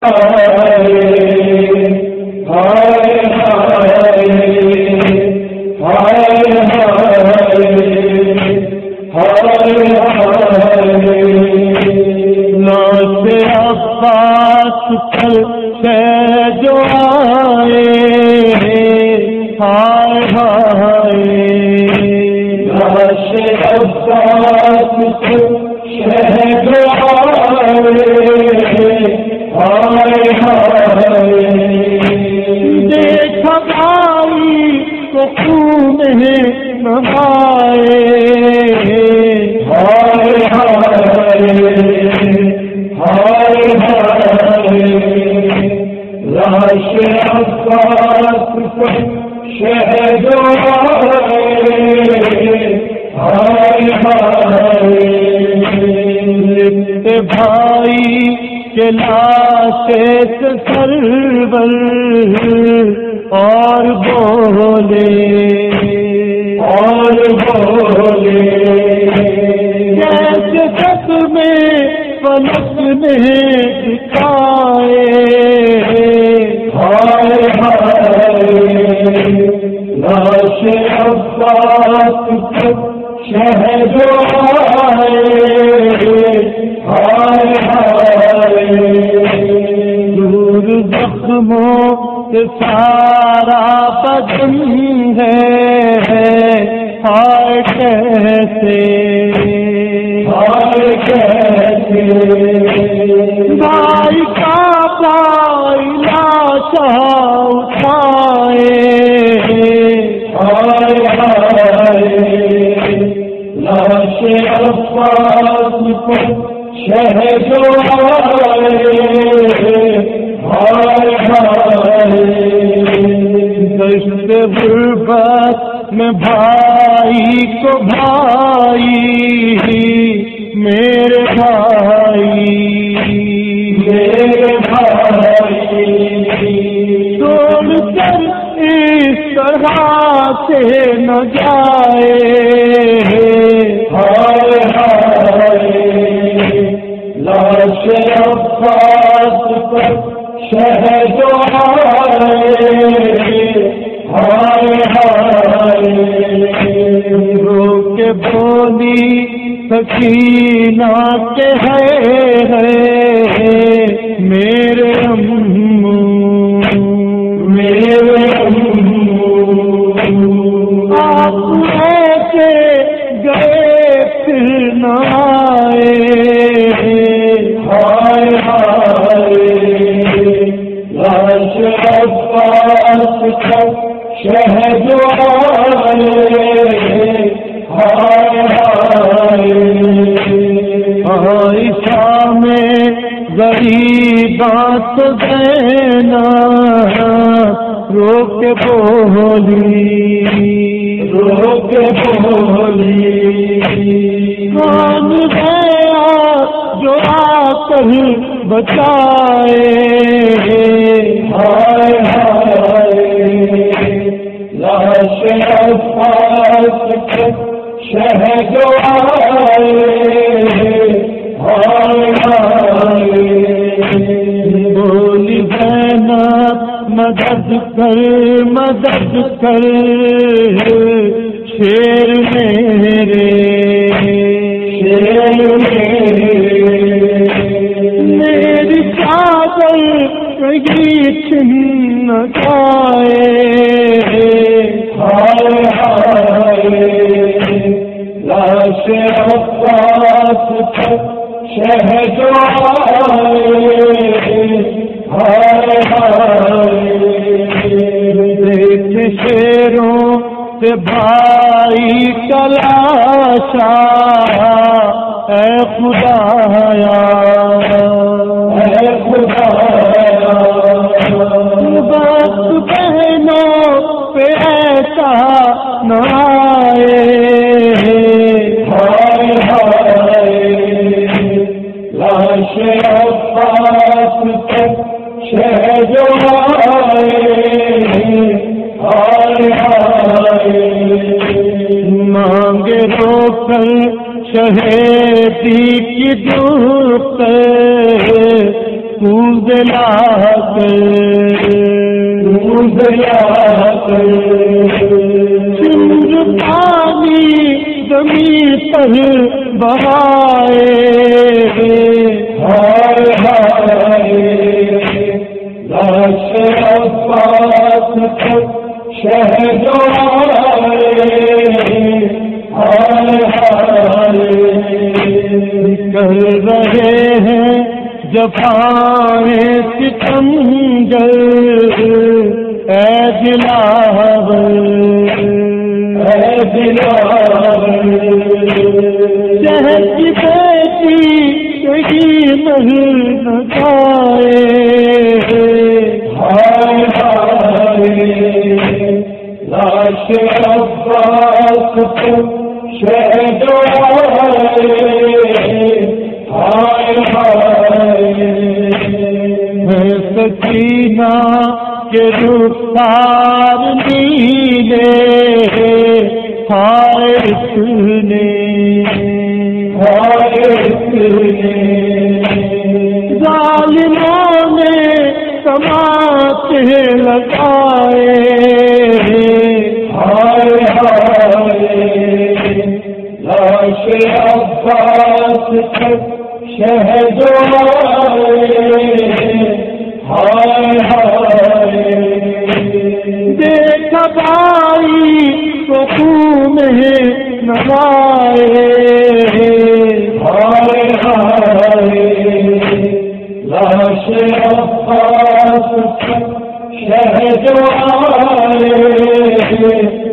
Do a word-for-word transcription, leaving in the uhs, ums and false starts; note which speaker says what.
Speaker 1: جو آئے ہائے ہائے لاش عباس شہ جو آئے ہائے ہائے دیکھا بھائی کو خون نہائے ہائے ہائے ہائے ہائے لاش عباس شہ جو آئے ہائے ہائے لکھتے بھائی کے لاش سرور اور بولے اور بولے جیسے سب میں فلک میں دکھائے ہائے ہائے لاش عباس شہ جو آئے ہائے ہائے دور زخموں سے سارا بدن ہے ہائے کیسے ہائے کیسے بھائی کا بھائی لاشا اٹھائے ہائے ہائے لاش عباس شہ جو آئے ہائے ہائے دشت غربت میں بھائی کو بھائی میرے بھائی میرے بھائی چھوڑ کر اس طرح سے نہ جائے ہائے ہائے لاش عباس شہ جو آئے ہائے ہائے رو کے بولی سکینہ کے ہے میرے امو میرے امو آپ ایسے گئے پھر نہ آئے ہائے ہائے لاش عباس شہ جو آئے ہائے ہائے عائشہ میں غریبات دینا رو کے بولی رو کے بولی کون گیا جو آ کر بچائے ہائے ہائے لاش عباس شہ جو آئے ہائے ہائے بولی زینب مدد کر مدد کر شیر میرے شیر میرے میری چادر کہیں چھن نہ جائے ہائے ہائے لاش عباس شہ جو آئے ہائے ہائے دیکھ شیروں سے بھائی کا لاشا اے خدایا اے خدایا بس بہنوں پہ ایسا نہ آئے ہائے ہائے لاش عباس شہ جو آئے ہائے ہائے مانگے رو کر شہیدی کی دھوپ پوزلا کر پوزلا کر سندھ پانی زمین پر بہائے ہائے ہائے لاش عباس پر شہدوں کر رہے ہیں جفائیں ستمگر اے دلاور اے دلاور شہر کی بیٹی کہیں مہر نہ جائے ہائے ہائے لاش عباس کو شہدوں ہائے ہائے سکینہ کے رخسار نیلے ہائے اتنے ہائے اتنے ظالموں نے تماچے لگائے ہائے ہائے لاش عباس پر شہدوں ہائے ہائے دیکھا بھائی کو خون نوائے ہائے ہائے لاش عباس پر شہدوں